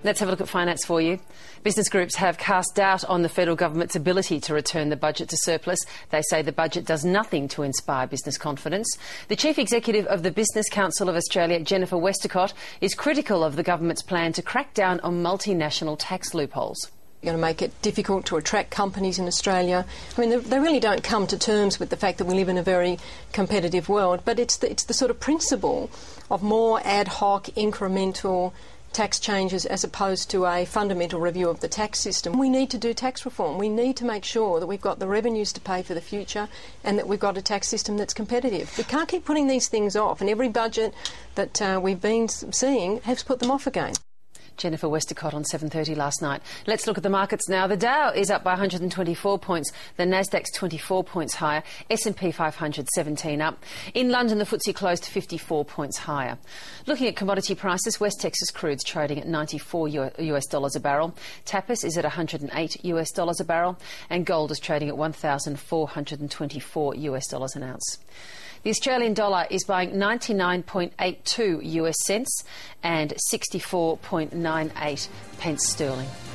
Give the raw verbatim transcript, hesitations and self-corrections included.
Let's have a look at finance for you. Business groups have cast doubt on the federal government's ability to return the budget to surplus. They say the budget does nothing to inspire business confidence. The Chief Executive of the Business Council of Australia, Jennifer Westacott, is critical of the government's plan to crack down on multinational tax loopholes. Going to make it difficult to attract companies in Australia. I mean, they, they really don't come to terms with the fact that we live in a very competitive world, but it's the, it's the sort of principle of more ad hoc, incremental tax changes as opposed to a fundamental review of the tax system. We need to do tax reform. We need to make sure that we've got the revenues to pay for the future and that we've got a tax system that's competitive. We can't keep putting these things off, and every budget that uh, we've been seeing has put them off again. Jennifer Westacott on seven thirty last night. Let's look at the markets now. The Dow is up by one hundred twenty-four points. The Nasdaq's twenty-four points higher. S and P five hundred seventeen up. In London, the F T S E closed fifty-four points higher. Looking at commodity prices, West Texas crude's trading at ninety-four U S dollars a barrel. Tapis is at one hundred eight U S dollars a barrel. And gold is trading at one thousand four hundred twenty-four U S dollars an ounce. The Australian dollar is buying ninety-nine point eight two U S cents and sixty-four point nine eight pence sterling.